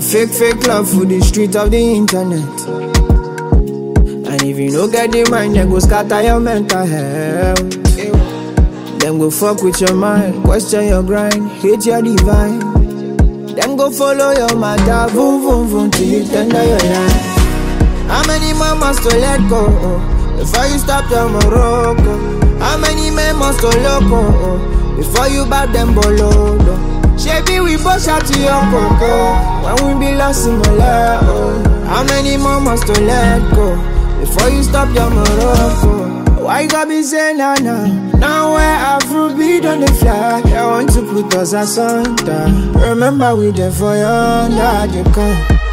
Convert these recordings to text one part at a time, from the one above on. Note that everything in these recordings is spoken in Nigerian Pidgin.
fake love for the street of the internet. And if you no get the mind, then go scatter your mental health. Them go fuck with your mind, question your grind, hate your divine. Them go follow your matter, boom boom boom till you tender your life. How many more must to let go before you stop your Morocco? How many men must to loco before you bout them bolodo? Shebi we both shout to your coco when we be lost in Malaya. How many more must to let go before you stop your Morocco? Why you gotta be saying nah? Now where Afrobeat on the fly, I want to put us asunder. Remember we there for you under the come.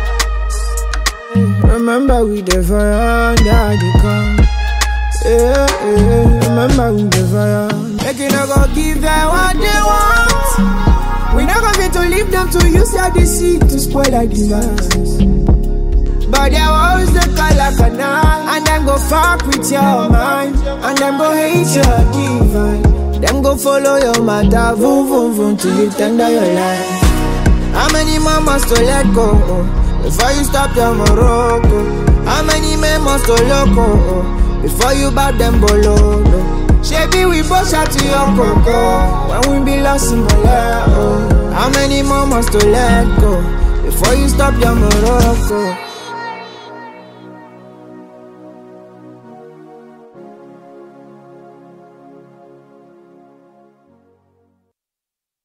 Remember we there for you under the come. Yeah. Remember we there for you. Make you not go give them what they want. We not gonna get to leave them to use their deceit to spoil our device. But they always the color canal, and them go fuck with your mind, and them go hate your divine. Them go follow your matter, boom boom boom till you tender your life. How many more must to let go before you stop your Morocco? How many men must to loco before you bout them bolodo? Shebi we both shout to your coco when we be lost in Malaya. How many more must to let go before you stop your Morocco?